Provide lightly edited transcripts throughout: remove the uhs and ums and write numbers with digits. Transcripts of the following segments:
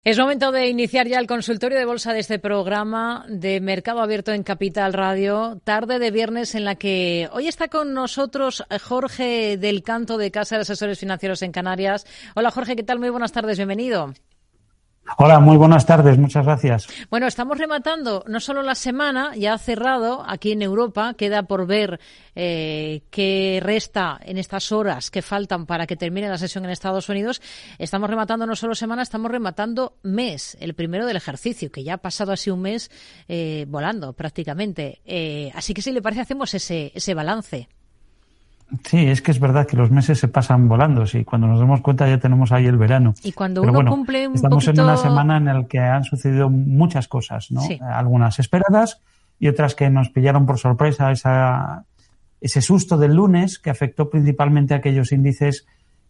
Es momento de iniciar ya el consultorio de bolsa de este programa de Mercado Abierto en Capital Radio, tarde de viernes en la que hoy está con nosotros Jorge del Canto de Casa de Asesores Financieros en Canarias. Hola Jorge, ¿qué tal? Muy buenas tardes, bienvenido. Hola, muy buenas tardes, muchas gracias. Bueno, estamos rematando no solo la semana, ya ha cerrado aquí en Europa, queda por ver qué resta en estas horas que faltan para que termine la sesión en Estados Unidos. Estamos rematando no solo semana, estamos rematando mes, el primero del ejercicio, que ya ha pasado así un mes volando prácticamente. Así que si le parece hacemos ese balance. Sí, es que es verdad que los meses se pasan volando, sí. Cuando nos damos cuenta ya tenemos ahí el verano. Y cuando Pero uno bueno, cumple un estamos poquito... en una semana en la que han sucedido muchas cosas, ¿no? Sí. Algunas esperadas y otras que nos pillaron por sorpresa. Ese susto del lunes que afectó principalmente a aquellos índices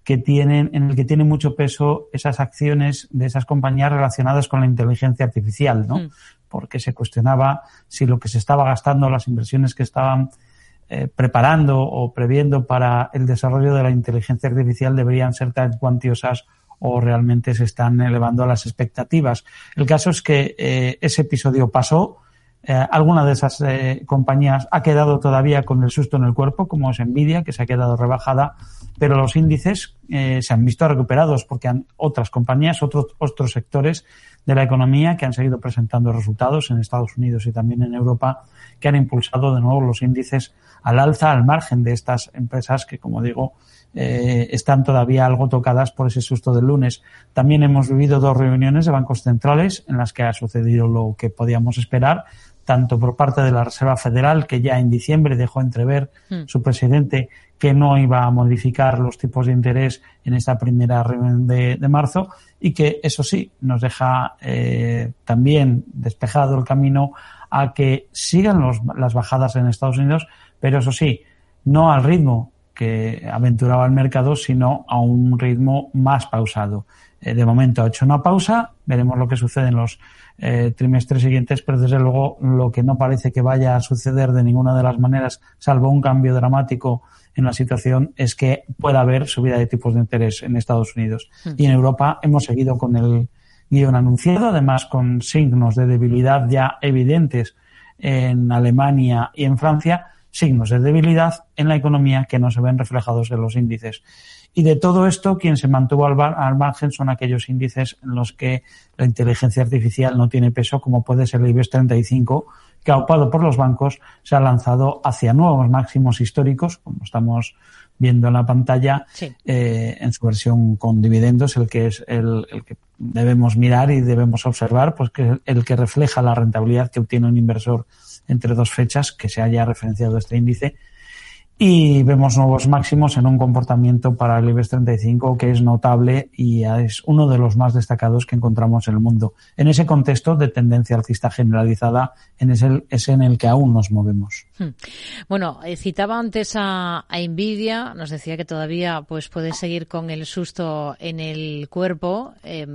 en el que tiene mucho peso esas acciones de esas compañías relacionadas con la inteligencia artificial, ¿no? Porque se cuestionaba si lo que se estaba gastando, las inversiones que estaban preparando o previendo para el desarrollo de la inteligencia artificial deberían ser tan cuantiosas o realmente se están elevando a las expectativas. El caso es que ese episodio pasó. Alguna de esas compañías ha quedado todavía con el susto en el cuerpo, como es Nvidia, que se ha quedado rebajada, pero los índices se han visto recuperados porque han otras compañías, otros sectores de la economía que han seguido presentando resultados en Estados Unidos y también en Europa, que han impulsado de nuevo los índices al alza, al margen de estas empresas que, como digo, están todavía algo tocadas por ese susto del lunes. También hemos vivido 2 reuniones de bancos centrales en las que ha sucedido lo que podíamos esperar, tanto por parte de la Reserva Federal, que ya en diciembre dejó entrever su presidente que no iba a modificar los tipos de interés en esta primera reunión de marzo, y que, eso sí, nos deja también despejado el camino a que sigan las bajadas en Estados Unidos, pero eso sí, no al ritmo que aventuraba el mercado, sino a un ritmo más pausado. De momento ha hecho una pausa, veremos lo que sucede en los trimestres siguientes, pero desde luego lo que no parece que vaya a suceder de ninguna de las maneras, salvo un cambio dramático en la situación, es que pueda haber subida de tipos de interés en Estados Unidos. Y en Europa hemos seguido con el guión anunciado, además con signos de debilidad ya evidentes en Alemania y en Francia, signos de debilidad en la economía que no se ven reflejados en los índices. Y de todo esto, quien se mantuvo al margen son aquellos índices en los que la inteligencia artificial no tiene peso, como puede ser el IBEX 35, que, aupado por los bancos, se ha lanzado hacia nuevos máximos históricos, como estamos viendo en la pantalla, sí. En su versión con dividendos, el que es el que debemos mirar y debemos observar, pues que el que refleja la rentabilidad que obtiene un inversor entre 2 fechas que se haya referenciado este índice. Y vemos nuevos máximos en un comportamiento para el IBEX 35 que es notable y es uno de los más destacados que encontramos en el mundo. En ese contexto de tendencia alcista generalizada, es en el que aún nos movemos. Bueno, citaba antes a Nvidia, nos decía que todavía pues puede seguir con el susto en el cuerpo.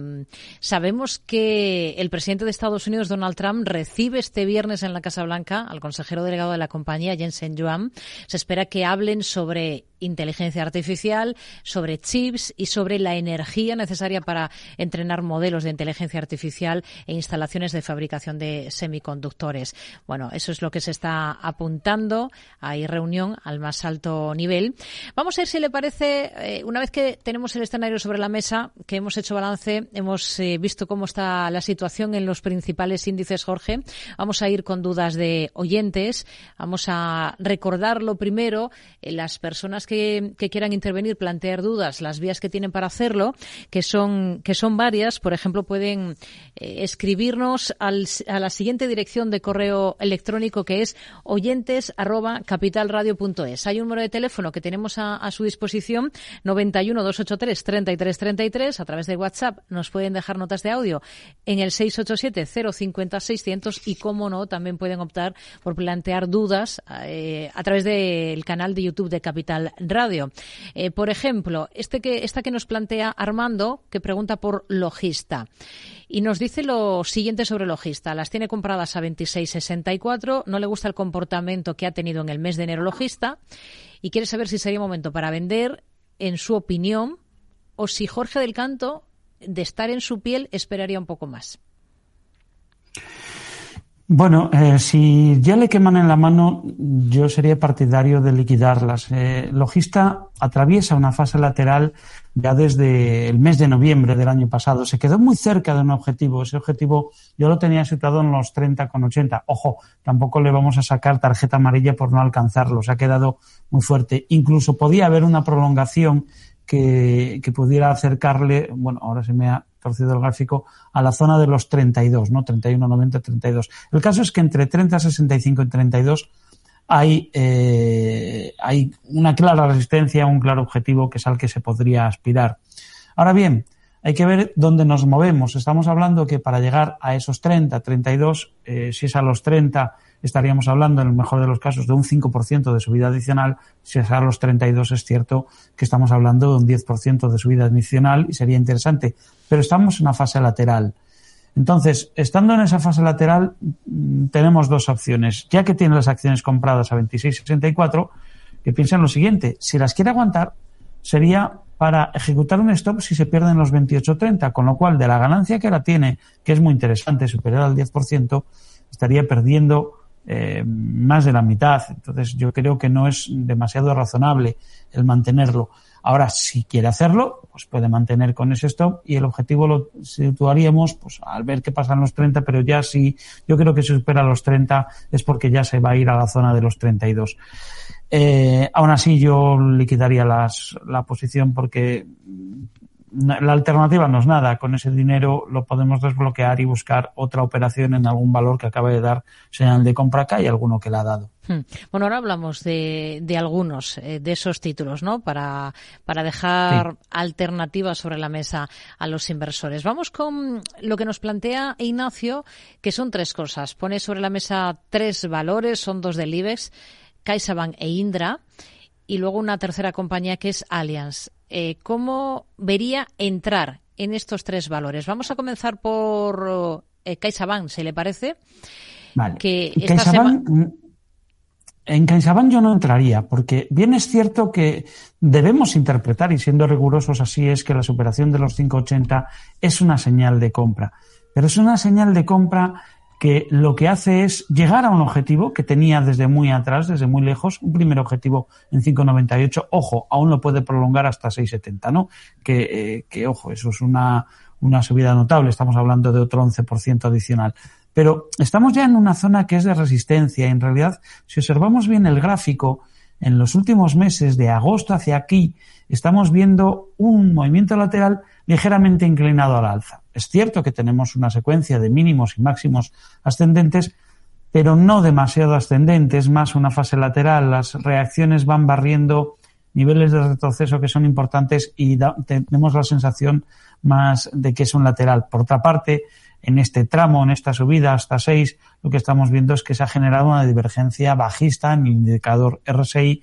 Sabemos que el presidente de Estados Unidos, Donald Trump, recibe este viernes en la Casa Blanca al consejero delegado de la compañía, Jensen Huang. Se espera que hablen sobre inteligencia artificial, sobre chips y sobre la energía necesaria para entrenar modelos de inteligencia artificial e instalaciones de fabricación de semiconductores. Bueno, eso es lo que se está apuntando. Hay reunión al más alto nivel. Vamos a ver si le parece, una vez que tenemos el escenario sobre la mesa, que hemos hecho balance, hemos visto cómo está la situación en los principales índices, Jorge. Vamos a ir con dudas de oyentes. Vamos a recordar lo primero, las personas que quieran intervenir, plantear dudas, las vías que tienen para hacerlo, que son varias. Por ejemplo, pueden escribirnos a la siguiente dirección de correo electrónico, que es oyentes@capitalradio.es. Hay un número de teléfono que tenemos a su disposición, 91 283 33 33. A través de WhatsApp nos pueden dejar notas de audio en el 687 050 600 y, cómo no, también pueden optar por plantear dudas a través del canal de YouTube de Capital Radio. Por ejemplo, esta que nos plantea Armando, que pregunta por Logista. Y nos dice lo siguiente sobre Logista. Las tiene compradas a 26,64. No le gusta el comportamiento que ha tenido en el mes de enero Logista y quiere saber si sería momento para vender, en su opinión, o si Jorge del Canto de estar en su piel, esperaría un poco más. Bueno, si ya le queman en la mano, yo sería partidario de liquidarlas. Logista atraviesa una fase lateral ya desde el mes de noviembre del año pasado. Se quedó muy cerca de un objetivo. Ese objetivo yo lo tenía situado en los 30,80. Ojo, tampoco le vamos a sacar tarjeta amarilla por no alcanzarlo. Se ha quedado muy fuerte. Incluso podía haber una prolongación que pudiera acercarle, bueno, ahora se me ha torcido el gráfico, a la zona de los 32, ¿no? 31,90, 32. El caso es que entre 30,65 y 32 hay una clara resistencia, un claro objetivo que es al que se podría aspirar. Ahora bien, hay que ver dónde nos movemos. Estamos hablando que para llegar a esos 30, 32, si es a los 30, estaríamos hablando, en el mejor de los casos, de un 5% de subida adicional. Si es a los 32, es cierto que estamos hablando de un 10% de subida adicional y sería interesante. Pero estamos en una fase lateral. Entonces, estando en esa fase lateral, tenemos dos opciones. Ya que tiene las acciones compradas a 26,64, que piensen lo siguiente. Si las quiere aguantar, sería para ejecutar un stop si se pierden los 28,30, con lo cual de la ganancia que ahora tiene, que es muy interesante, superior al 10%, estaría perdiendo más de la mitad. Entonces yo creo que no es demasiado razonable el mantenerlo. Ahora, si quiere hacerlo, pues puede mantener con ese stop y el objetivo lo situaríamos pues al ver qué pasa en los 30, pero ya si yo creo que si supera los 30 es porque ya se va a ir a la zona de los 32. Aún así yo liquidaría la posición porque la alternativa no es nada. Con ese dinero lo podemos desbloquear y buscar otra operación en algún valor que acabe de dar señal de compra. Acá hay alguno que la ha dado. Bueno, ahora hablamos de algunos de esos títulos, ¿no? Para dejar alternativas sobre la mesa a los inversores. Vamos con lo que nos plantea Ignacio, que son tres cosas. Pone sobre la mesa tres valores, son dos del IBEX, CaixaBank e Indra, y luego una tercera compañía que es Allianz. ¿Cómo vería entrar en estos tres valores? Vamos a comenzar por CaixaBank, ¿se le parece? Vale. Que en CaixaBank yo no entraría, porque bien es cierto que debemos interpretar, y siendo rigurosos así, es que la superación de los 5,80 es una señal de compra. Pero es una señal de compra que lo que hace es llegar a un objetivo que tenía desde muy atrás, desde muy lejos, un primer objetivo en 5,98. Ojo, aún lo puede prolongar hasta 6,70, ¿no? Que ojo, eso es una subida notable. Estamos hablando de otro 11% adicional. Pero estamos ya en una zona que es de resistencia. En realidad, si observamos bien el gráfico, en los últimos meses, de agosto hacia aquí, estamos viendo un movimiento lateral ligeramente inclinado al alza. Es cierto que tenemos una secuencia de mínimos y máximos ascendentes, pero no demasiado ascendentes, más una fase lateral. Las reacciones van barriendo niveles de retroceso que son importantes y tenemos la sensación más de que es un lateral. Por otra parte, en este tramo, en esta subida hasta 6, lo que estamos viendo es que se ha generado una divergencia bajista en el indicador RSI,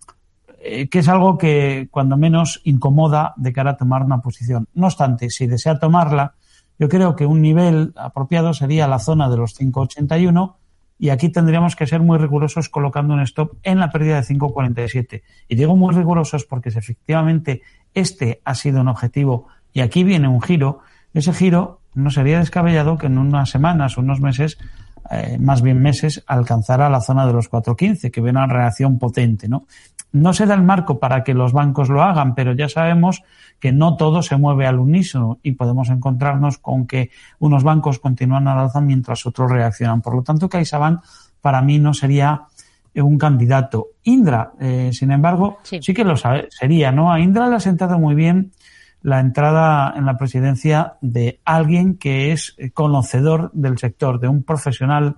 que es algo que cuando menos incomoda de cara a tomar una posición. No obstante, si desea tomarla, yo creo que un nivel apropiado sería la zona de los 5,81 y aquí tendríamos que ser muy rigurosos colocando un stop en la pérdida de 5,47. Y digo muy rigurosos porque si efectivamente este ha sido un objetivo y aquí viene un giro, ese giro no sería descabellado que en unas semanas o unos meses, más bien meses, alcanzara la zona de los 4,15, que ve una reacción potente, ¿no? No se da el marco para que los bancos lo hagan, pero ya sabemos que no todo se mueve al unísono y podemos encontrarnos con que unos bancos continúan al alza mientras otros reaccionan. Por lo tanto, CaixaBank para mí no sería un candidato. Indra, sin embargo, sí que lo sería, ¿no? A Indra le ha sentado muy bien la entrada en la presidencia de alguien que es conocedor del sector, de un profesional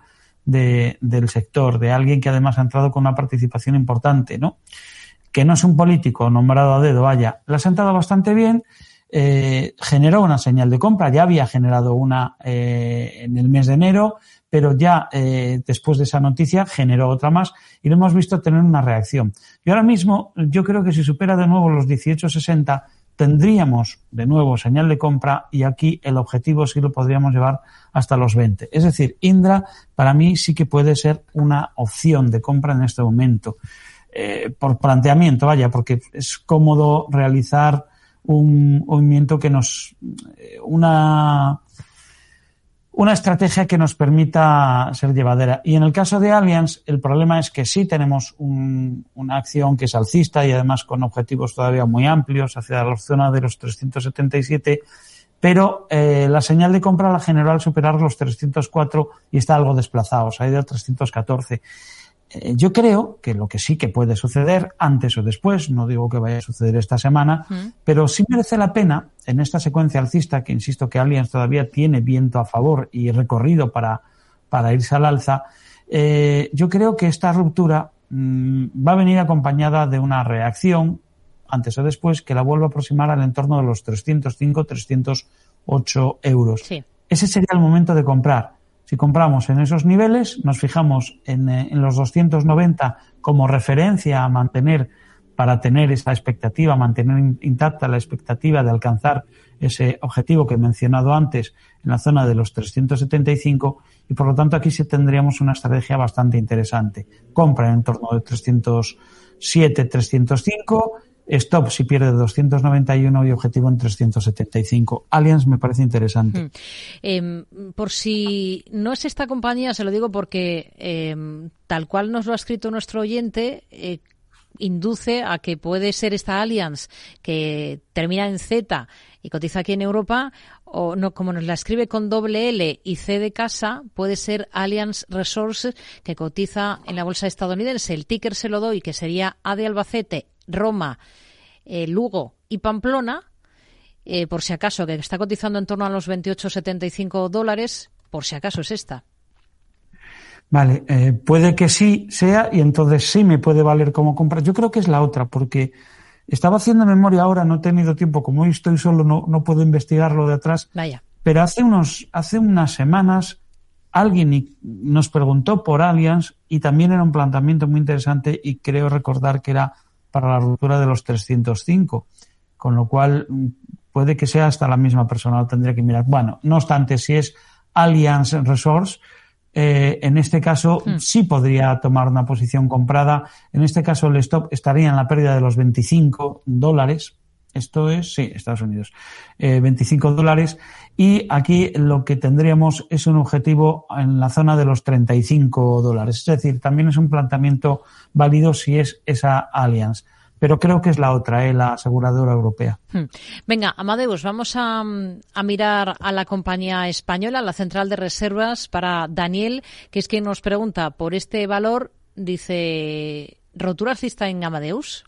del sector, de alguien que además ha entrado con una participación importante, ¿no? Que no es un político nombrado a dedo, vaya, la ha sentado bastante bien, generó una señal de compra, ya había generado una en el mes de enero, pero ya después de esa noticia generó otra más y lo hemos visto tener una reacción. Y ahora mismo yo creo que si supera de nuevo los 18,60 tendríamos de nuevo señal de compra y aquí el objetivo sí lo podríamos llevar hasta los 20. Es decir, Indra para mí sí que puede ser una opción de compra en este momento. Por planteamiento, vaya, porque es cómodo realizar un movimiento que una estrategia que nos permita ser llevadera. Y en el caso de Allianz, el problema es que sí tenemos una acción que es alcista y además con objetivos todavía muy amplios hacia la zona de los 377, pero la señal de compra la generó al superar los 304 y está algo desplazado, se ha ido a 314. Yo creo que lo que sí que puede suceder antes o después, no digo que vaya a suceder esta semana, pero sí merece la pena en esta secuencia alcista, que insisto que Allianz todavía tiene viento a favor y recorrido para irse al alza, yo creo que esta ruptura va a venir acompañada de una reacción antes o después que la vuelva a aproximar al entorno de los 305, 308 euros. Sí. Ese sería el momento de comprar. Si compramos en esos niveles, nos fijamos en los 290 como referencia a mantener, para tener esa expectativa, mantener intacta la expectativa de alcanzar ese objetivo que he mencionado antes en la zona de los 375, y por lo tanto aquí sí tendríamos una estrategia bastante interesante. Compra en torno de 307, 305, stop si pierde 291 y objetivo en 375. Allianz me parece interesante. Por si no es esta compañía, se lo digo porque tal cual nos lo ha escrito nuestro oyente, induce a que puede ser esta Allianz que termina en Z y cotiza aquí en Europa, o no, como nos la escribe con doble L y C de casa, puede ser Allianz Resources, que cotiza en la bolsa estadounidense. El ticker se lo doy, que sería A de Albacete, Roma, Lugo y Pamplona, por si acaso, que está cotizando en torno a los $28.75, por si acaso es esta. Vale, puede que sí sea, y entonces sí me puede valer como compra. Yo creo que es la otra, porque estaba haciendo memoria ahora, no he tenido tiempo, como hoy estoy solo, no puedo investigarlo de atrás. Vaya. Pero hace unas semanas alguien nos preguntó por Allianz y también era un planteamiento muy interesante y creo recordar que era para la ruptura de los 305, con lo cual puede que sea hasta la misma persona, tendría que mirar. Bueno, no obstante, si es Allianz Resource, en este caso sí podría tomar una posición comprada. En este caso el stop estaría en la pérdida de los $25. Esto es, sí, Estados Unidos. $25. Y aquí lo que tendríamos es un objetivo en la zona de los $35. Es decir, también es un planteamiento válido si es esa Allianz. Pero creo que es la otra, la aseguradora europea. Venga, Amadeus, vamos a mirar a la compañía española, la central de reservas, para Daniel, que es quien nos pregunta por este valor. Dice, ¿rotura alcista en Amadeus?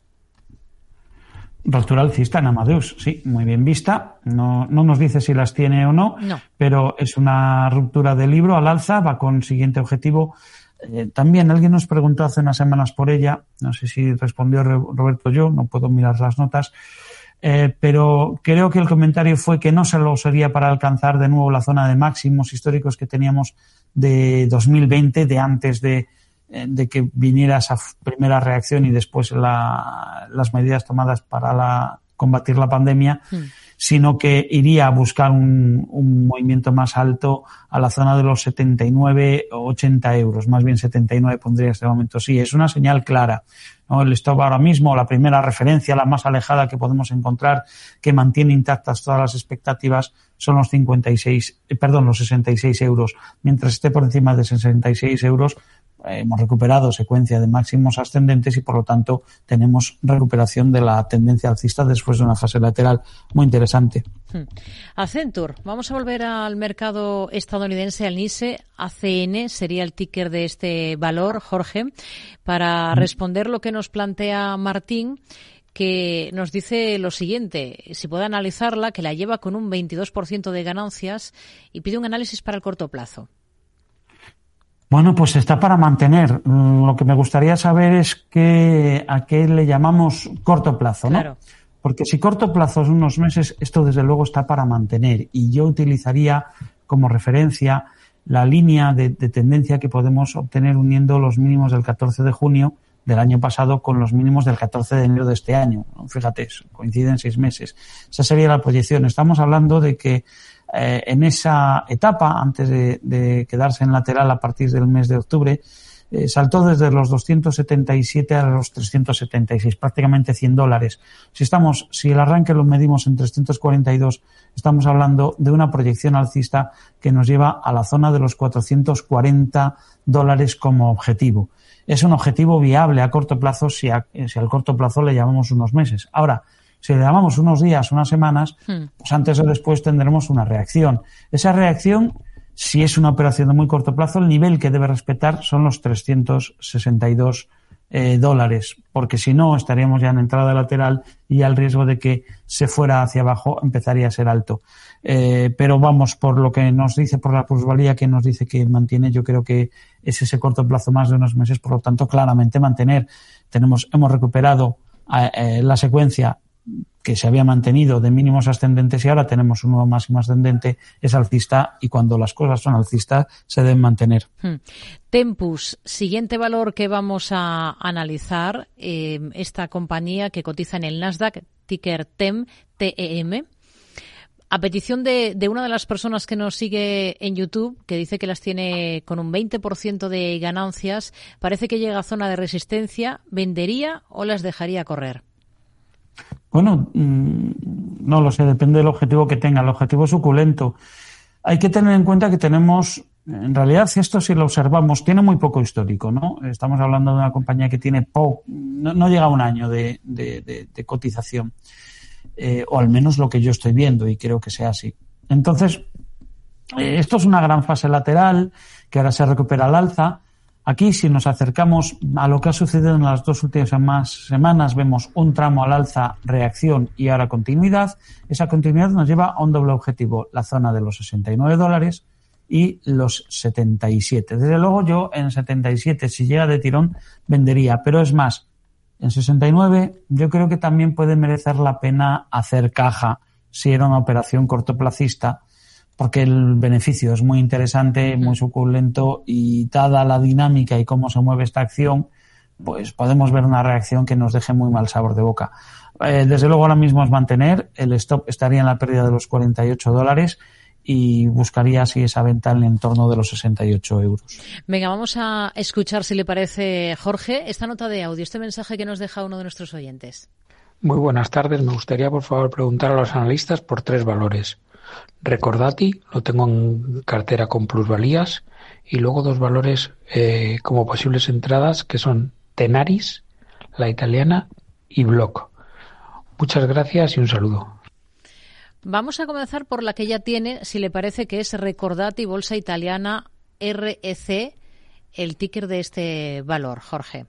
Rotura alcista en Amadeus, sí, muy bien vista. No nos dice si las tiene o no, pero es una ruptura de libro al alza, va con siguiente objetivo. También alguien nos preguntó hace unas semanas por ella, no sé si respondió Roberto o yo, no puedo mirar las notas, pero creo que el comentario fue que no se lo sería para alcanzar de nuevo la zona de máximos históricos que teníamos de 2020, de antes de que viniera esa primera reacción y después las medidas tomadas para combatir la pandemia, sino que iría a buscar un movimiento más alto a la zona de los 79 o 80 euros, más bien 79 pondría este momento. Sí, es una señal clara, ¿no? El stop ahora mismo, la primera referencia, la más alejada que podemos encontrar, que mantiene intactas todas las expectativas, son los 66 euros. Mientras esté por encima de 66 euros, hemos recuperado secuencia de máximos ascendentes y por lo tanto tenemos recuperación de la tendencia alcista después de una fase lateral muy interesante. Accenture, vamos a volver al mercado estadounidense, al NYSE. ACN sería el ticker de este valor, Jorge, para responder lo que nos plantea Martín, que nos dice lo siguiente: si puede analizarla, que la lleva con un 22% de ganancias y pide un análisis para el corto plazo. Bueno, pues está para mantener. Lo que me gustaría saber es a qué le llamamos corto plazo, ¿no? Claro. Porque si corto plazo es unos meses, esto desde luego está para mantener. Y yo utilizaría como referencia la línea de tendencia que podemos obtener uniendo los mínimos del 14 de junio del año pasado con los mínimos del 14 de enero de este año. Fíjate, coinciden 6 meses. Esa sería la proyección. Estamos hablando de que en esa etapa, antes de quedarse en lateral a partir del mes de octubre, saltó desde los 277 a los 376, prácticamente $100. Si el arranque lo medimos en 342, estamos hablando de una proyección alcista que nos lleva a la zona de los $440 como objetivo. Es un objetivo viable a corto plazo si al corto plazo le llamamos unos meses. Ahora, si le llamamos unos días, unas semanas, pues antes o después tendremos una reacción. Esa reacción, si es una operación de muy corto plazo, el nivel que debe respetar son los $362, porque si no estaríamos ya en entrada lateral y al riesgo de que se fuera hacia abajo empezaría a ser alto. Pero vamos, por lo que nos dice, por la plusvalía que nos dice que mantiene, yo creo que es ese corto plazo más de unos meses, por lo tanto claramente mantener. Hemos recuperado la secuencia que se había mantenido de mínimos ascendentes y ahora tenemos un nuevo máximo ascendente, es alcista, y cuando las cosas son alcistas se deben mantener. Tempus, siguiente valor que vamos a analizar, esta compañía que cotiza en el Nasdaq, ticker TEM, TEM. A petición de una de las personas que nos sigue en YouTube, que dice que las tiene con un 20% de ganancias, parece que llega a zona de resistencia, ¿vendería o las dejaría correr? Bueno, no lo sé, depende del objetivo que tenga. El objetivo es suculento. Hay que tener en cuenta que tenemos, en realidad, si esto si lo observamos, tiene muy poco histórico, ¿no? Estamos hablando de una compañía que tiene no llega a un año de cotización, o al menos lo que yo estoy viendo, y creo que sea así. Entonces, esto es una gran fase lateral que ahora se recupera al alza. Aquí, si nos acercamos a lo que ha sucedido en las dos últimas semanas, vemos un tramo al alza, reacción y ahora continuidad. Esa continuidad nos lleva a un doble objetivo, la zona de los $69 y los 77. Desde luego yo en 77, si llega de tirón, vendería. Pero es más, en 69 yo creo que también puede merecer la pena hacer caja si era una operación cortoplacista, porque el beneficio es muy interesante, muy suculento, y dada la dinámica y cómo se mueve esta acción, pues podemos ver una reacción que nos deje muy mal sabor de boca. Desde luego ahora mismo es mantener, el stop estaría en la pérdida de los $48 y buscaría así esa venta en el entorno de los 68 euros. Venga, vamos a escuchar, si le parece, Jorge, esta nota de audio, este mensaje que nos deja uno de nuestros oyentes. Muy buenas tardes, me gustaría por favor preguntar a los analistas por 3 valores. Recordati, lo tengo en cartera con plusvalías, y luego 2 valores como posibles entradas, que son Tenaris, la italiana, y Block. Muchas gracias y un saludo. Vamos a comenzar por la que ya tiene, si le parece, que es Recordati, bolsa italiana, REC, el ticker de este valor, Jorge.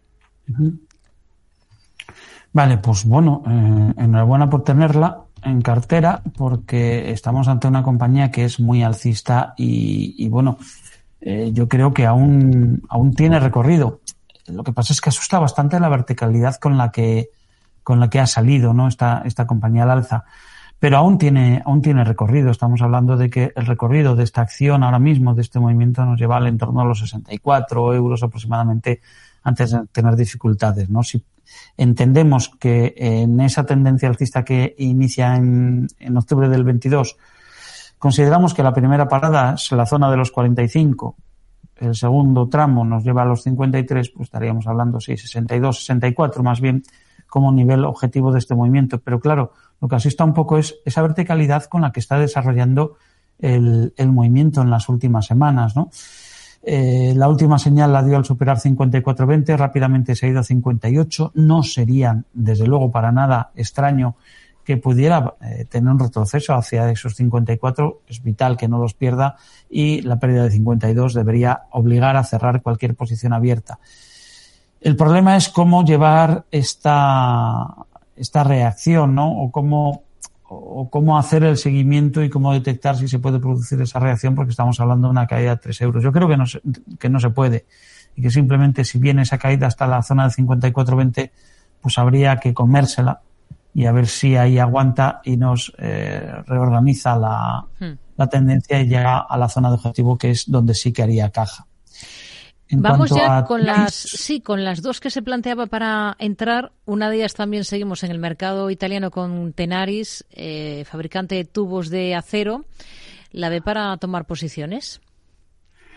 Vale, pues bueno, enhorabuena por tenerla en cartera, porque estamos ante una compañía que es muy alcista y bueno, yo creo que aún tiene recorrido. Lo que pasa es que asusta bastante la verticalidad con la que ha salido, ¿no? Esta compañía al alza, pero aún tiene recorrido. Estamos hablando de que el recorrido de esta acción ahora mismo, de este movimiento, nos lleva al entorno de los 64 euros aproximadamente antes de tener dificultades, ¿no? Si entendemos que en esa tendencia alcista que inicia en octubre del 22, consideramos que la primera parada es la zona de los 45, el segundo tramo nos lleva a los 53, pues estaríamos hablando, sí, 62, 64 más bien, como nivel objetivo de este movimiento. Pero claro, lo que asusta un poco es esa verticalidad con la que está desarrollando el movimiento en las últimas semanas, ¿no? La última señal la dio al superar 54.20, rápidamente se ha ido a 58. No sería, desde luego, para nada extraño que pudiera tener un retroceso hacia esos 54. Es vital que no los pierda, y la pérdida de 52 debería obligar a cerrar cualquier posición abierta. El problema es cómo llevar esta reacción, ¿no? O cómo hacer el seguimiento y cómo detectar si se puede producir esa reacción, porque estamos hablando de una caída de 3 euros. Yo creo que no se puede, y que simplemente si viene esa caída hasta la zona de 54.20, pues habría que comérsela y a ver si ahí aguanta y nos reorganiza la tendencia y llega a la zona de objetivo, que es donde sí que haría caja. Vamos ya con las dos que se planteaba para entrar. Una de ellas también seguimos en el mercado italiano con Tenaris, fabricante de tubos de acero. ¿La ve para tomar posiciones?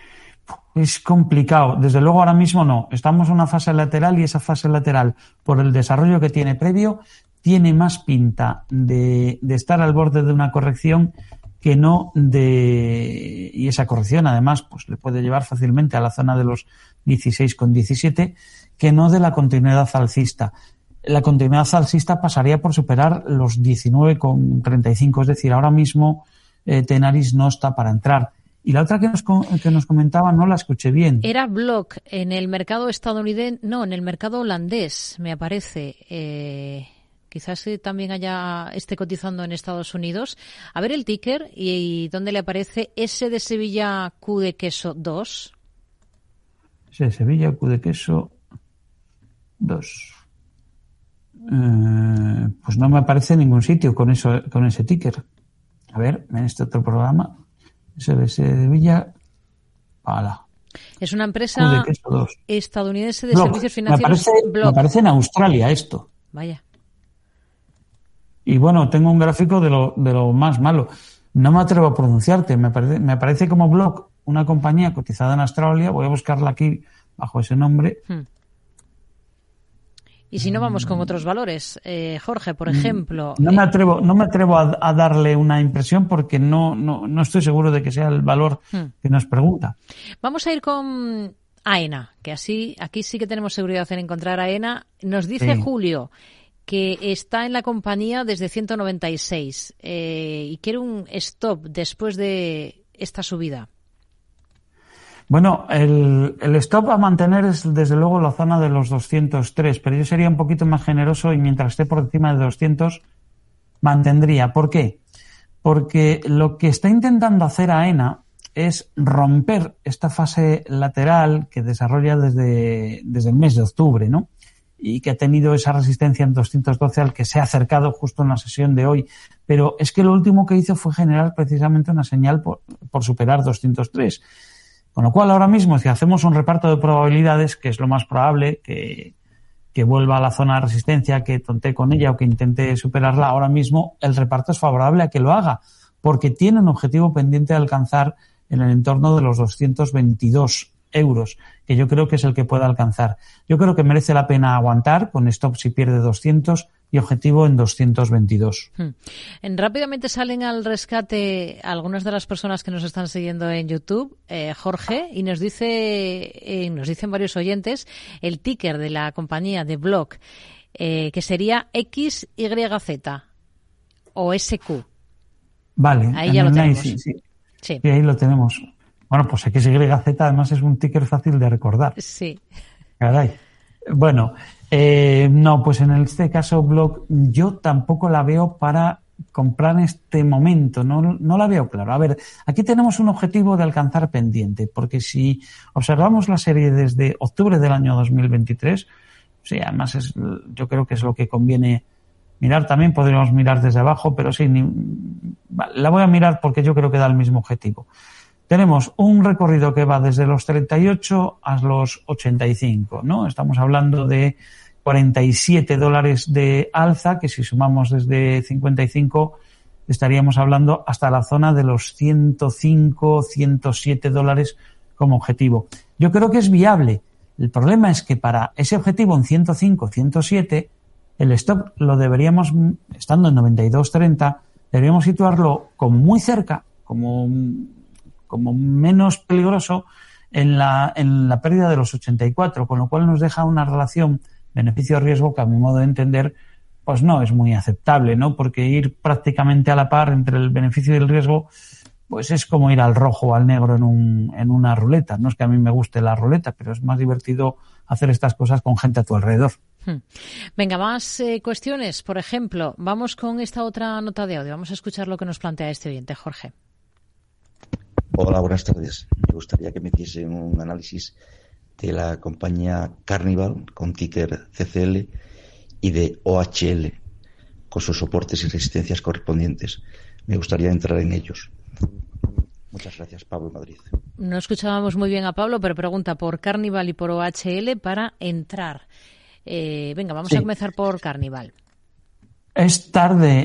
Es complicado. Desde luego ahora mismo no. Estamos en una fase lateral y esa fase lateral, por el desarrollo que tiene previo, tiene más pinta de estar al borde de una corrección que no de... Y esa corrección, además, pues le puede llevar fácilmente a la zona de los 16,17, que no de la continuidad alcista. La continuidad alcista pasaría por superar los 19,35. Es decir, ahora mismo Tenaris no está para entrar. Y la otra que nos comentaba no la escuché bien. Era Block en el mercado estadounidense, no, en el mercado holandés, me aparece. Quizás también esté cotizando en Estados Unidos. A ver el ticker y dónde le aparece S de Sevilla, Q de queso 2. S de Sevilla, Q de queso 2. Pues no me aparece en ningún sitio con ese ticker. A ver, en este otro programa. S de Sevilla. Para. Es una empresa estadounidense de Block. Servicios Financieros. Me aparece en Australia esto. Vaya. Y bueno, tengo un gráfico de lo más malo. No me atrevo a pronunciarte. Me aparece como Block, una compañía cotizada en Australia. Voy a buscarla aquí bajo ese nombre. Y si no, vamos con otros valores. Jorge, por ejemplo. No me atrevo a darle una impresión porque no estoy seguro de que sea el valor que nos pregunta. Vamos a ir con AENA, que aquí sí que tenemos seguridad en encontrar AENA. Nos dice Julio que está en la compañía desde 196 y quiere un stop después de esta subida. Bueno, el stop a mantener es desde luego la zona de los 203, pero yo sería un poquito más generoso y mientras esté por encima de 200 mantendría. ¿Por qué? Porque lo que está intentando hacer AENA es romper esta fase lateral que desarrolla desde el mes de octubre, ¿no? Y que ha tenido esa resistencia en 212 al que se ha acercado justo en la sesión de hoy. Pero es que lo último que hizo fue generar precisamente una señal por superar 203. Con lo cual, ahora mismo, si hacemos un reparto de probabilidades, que es lo más probable, que vuelva a la zona de resistencia, que tontee con ella o que intente superarla, ahora mismo el reparto es favorable a que lo haga, porque tiene un objetivo pendiente de alcanzar en el entorno de los 222 euros, que yo creo que es el que puede alcanzar. Yo creo que merece la pena aguantar con stop si pierde 200 y objetivo en 222. Rápidamente salen al rescate algunas de las personas que nos están siguiendo en YouTube, Jorge, y nos dicen varios oyentes el ticker de la compañía de Block, que sería XYZ o SQ. Vale. Ahí ya lo tenemos. Sí, ahí lo tenemos. Bueno, pues XYZ además es un ticker fácil de recordar. Sí. Caray. Bueno, no, pues en este caso Block yo tampoco la veo para comprar en este momento, no la veo claro. A ver, aquí tenemos un objetivo de alcanzar pendiente, porque si observamos la serie desde octubre del año 2023, sí, además yo creo que es lo que conviene mirar. También podríamos mirar desde abajo, pero sí, la voy a mirar porque yo creo que da el mismo objetivo. Tenemos un recorrido que va desde los 38 a los 85, ¿no? Estamos hablando de $47 de alza, que si sumamos desde 55 estaríamos hablando hasta la zona de los 105, $107 como objetivo. Yo creo que es viable. El problema es que para ese objetivo en 105, 107, el stop lo deberíamos, estando en 92.30, deberíamos situarlo como muy cerca, como menos peligroso en la pérdida de los 84, con lo cual nos deja una relación beneficio-riesgo que a mi modo de entender pues no es muy aceptable, ¿no? Porque ir prácticamente a la par entre el beneficio y el riesgo pues es como ir al rojo o al negro en una ruleta. No es que a mí me guste la ruleta, pero es más divertido hacer estas cosas con gente a tu alrededor. Venga, más cuestiones. Por ejemplo, vamos con esta otra nota de audio. Vamos a escuchar lo que nos plantea este oyente, Jorge. Hola, buenas tardes. Me gustaría que me hiciese un análisis de la compañía Carnival con ticker CCL y de OHL con sus soportes y resistencias correspondientes. Me gustaría entrar en ellos. Muchas gracias, Pablo Madrid. No escuchábamos muy bien a Pablo, pero pregunta por Carnival y por OHL para entrar. Venga, vamos a comenzar por Carnival. Es tarde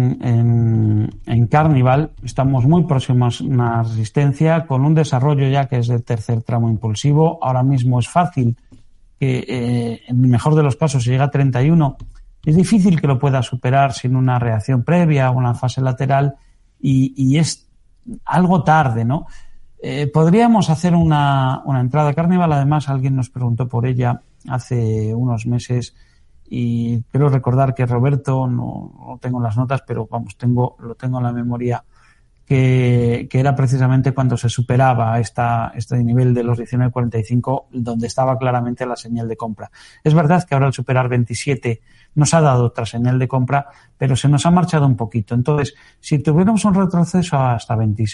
en Carnival, estamos muy próximos a una resistencia con un desarrollo ya que es del tercer tramo impulsivo. Ahora mismo es fácil que en el mejor de los casos se llega a 31. Es difícil que lo pueda superar sin una reacción previa o una fase lateral y es algo tarde, ¿no? Podríamos hacer una entrada a Carnival, además alguien nos preguntó por ella hace unos meses. Y quiero recordar que Roberto, no tengo las notas, pero vamos, lo tengo en la memoria, que era precisamente cuando se superaba este nivel de los 19.45, donde estaba claramente la señal de compra. Es verdad que ahora al superar 27 nos ha dado otra señal de compra, pero se nos ha marchado un poquito. Entonces, si tuviéramos un retroceso hasta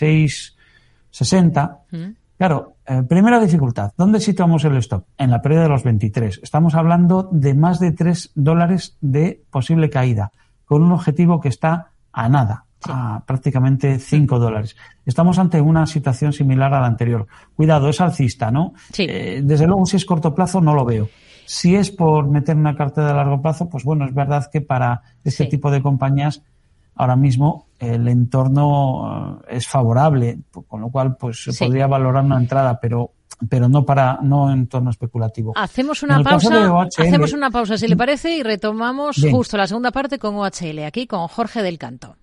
26.60, claro, primera dificultad, ¿dónde situamos el stop? En la pérdida de los 23. Estamos hablando de más de $3 de posible caída, con un objetivo que está a nada, a prácticamente $5. Estamos ante una situación similar a la anterior. Cuidado, es alcista, ¿no? Sí. Desde luego, si es corto plazo, no lo veo. Si es por meter una cartera de largo plazo, pues bueno, es verdad que para este tipo de compañías ahora mismo el entorno es favorable, con lo cual pues se podría valorar una entrada, pero no en entorno especulativo. Hacemos una pausa si le parece, y retomamos justo la segunda parte con OHL, aquí con Jorge del Canto.